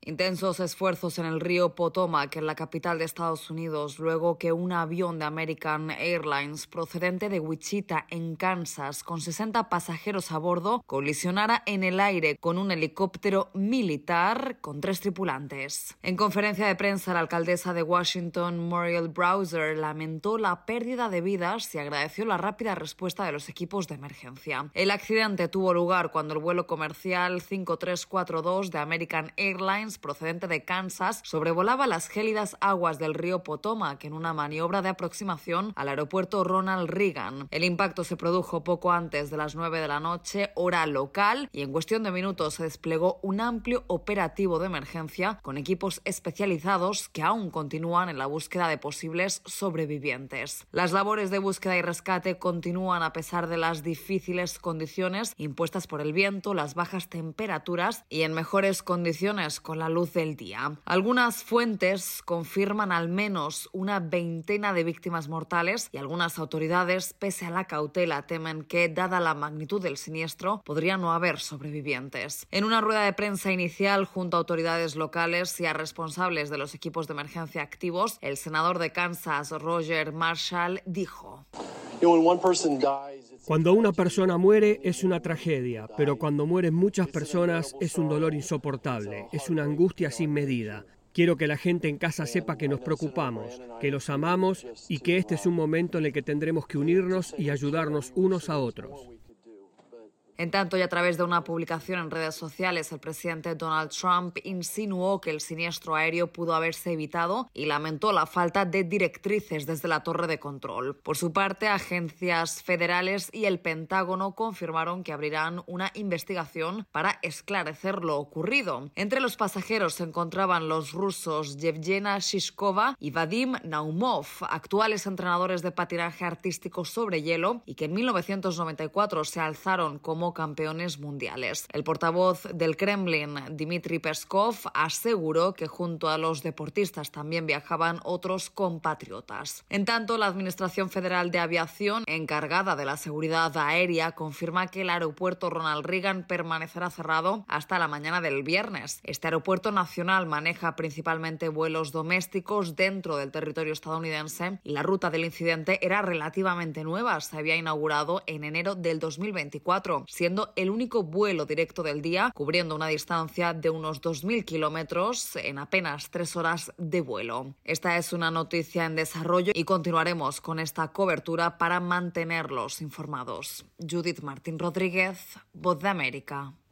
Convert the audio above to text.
Intensos esfuerzos en el río Potomac, en la capital de Estados Unidos, luego que un avión de American Airlines procedente de Wichita, en Kansas, con 60 pasajeros a bordo, colisionara en el aire con un helicóptero militar con 3 tripulantes. En conferencia de prensa, la alcaldesa de Washington, Muriel Bowser, lamentó la pérdida de vidas y agradeció la rápida respuesta de los equipos de emergencia. El accidente tuvo lugar cuando el vuelo comercial 5342 de American Airlines, procedente de Kansas, sobrevolaba las gélidas aguas del río Potomac en una maniobra de aproximación al aeropuerto Ronald Reagan. El impacto se produjo poco antes de las 9 de la noche, hora local, y en cuestión de minutos se desplegó un amplio operativo de emergencia con equipos especializados que aún continúan en la búsqueda de posibles sobrevivientes. Las labores de búsqueda y rescate continúan a pesar de las difíciles condiciones impuestas por el viento, las bajas temperaturas y en mejores condiciones con la luz del día. Algunas fuentes confirman al menos una veintena de víctimas mortales y algunas autoridades, pese a la cautela, temen que, dada la magnitud del siniestro, podría no haber sobrevivientes. En una rueda de prensa inicial junto a autoridades locales y a responsables de los equipos de emergencia activos, el senador de Kansas, Roger Marshall, dijo: Cuando una persona muere es una tragedia, pero cuando mueren muchas personas es un dolor insoportable, es una angustia sin medida. Quiero que la gente en casa sepa que nos preocupamos, que los amamos y que este es un momento en el que tendremos que unirnos y ayudarnos unos a otros. En tanto, y a través de una publicación en redes sociales, el presidente Donald Trump insinuó que el siniestro aéreo pudo haberse evitado y lamentó la falta de directrices desde la torre de control. Por su parte, agencias federales y el Pentágono confirmaron que abrirán una investigación para esclarecer lo ocurrido. Entre los pasajeros se encontraban los rusos Yevgenia Shishkova y Vadim Naumov, actuales entrenadores de patinaje artístico sobre hielo y que en 1994 se alzaron como campeones mundiales. El portavoz del Kremlin, Dmitry Peskov, aseguró que junto a los deportistas también viajaban otros compatriotas. En tanto, la Administración Federal de Aviación, encargada de la seguridad aérea, confirma que el aeropuerto Ronald Reagan permanecerá cerrado hasta la mañana del viernes. Este aeropuerto nacional maneja principalmente vuelos domésticos dentro del territorio estadounidense y la ruta del incidente era relativamente nueva. Se había inaugurado en enero del 2024. Siendo el único vuelo directo del día, cubriendo una distancia de unos 2.000 kilómetros en apenas 3 horas de vuelo. Esta es una noticia en desarrollo y continuaremos con esta cobertura para mantenerlos informados. Judith Martín Rodríguez, Voz de América.